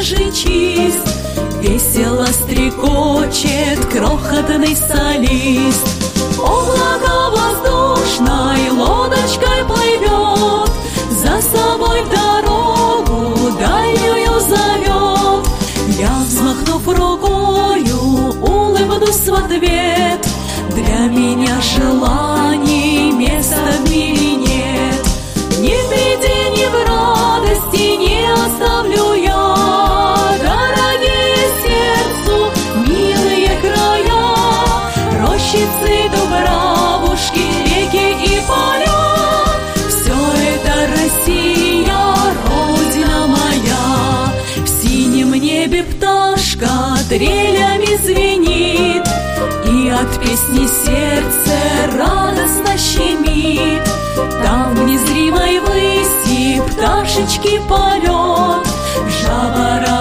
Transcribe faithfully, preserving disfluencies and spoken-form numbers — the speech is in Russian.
рыжий чист, весело стрекочет крохотный солист. Облако воздушной лодочкой плывет, за собой в дорогу дальнюю зовет. Я, взмахнув рукою, улыбнусь в ответ. Для меня желаний места в мире нет. Ни в беде, ни в радости не оставлю я дорогие сердцу милые края, рощицы, дубравушки, реки и поля. Все это Россия, родина моя. В синем небе пташка трелями звенит, и от песни сердце радостно щемит. Там в незримой выси пташечки полет, жаворонок